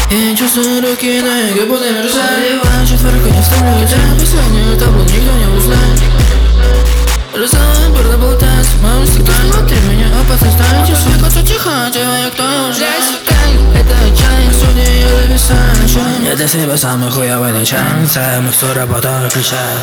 Я чувствую руки, ноги, будто мерзать. Заливаю четверку, не вставлю тебя. Последнюю таблу никто не узнает. Разовая бурда болтается, мама стакан. Смотри меня, опасность станет. Чувствую, как все тихо, делаю, кто узнает. Это отчаяние, судьи, я зависаю. Я для себя самый хуёвый начальник. Микстура потом включает.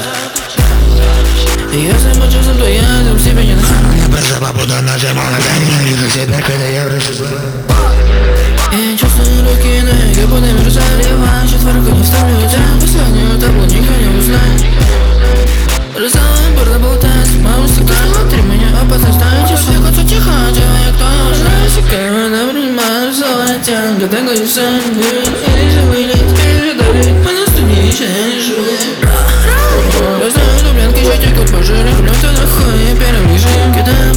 Если мы чувствуем, то я сам себе не нахожу. Я просто попутно нажимал на гайд. Вижу себя, когда я вращусь. Я чувствую руки, ноги, будто мерзать. Заливаю четверку, не вставлю тебя. Последнюю таблу никто не узнает. Разовая бурда болтается, мама стакан. Смотри меня, опасность станет. Чувствую, как все тихо, делаю, кто узнает. Засекаю, она принимает разовая тянка. Так и сам говорит, или же вылить, или же давить. Мы на студии, еще не живут. Я знаю, дублянки, еще текут по жирам. Но ты нахуй, я первый режим кидаю.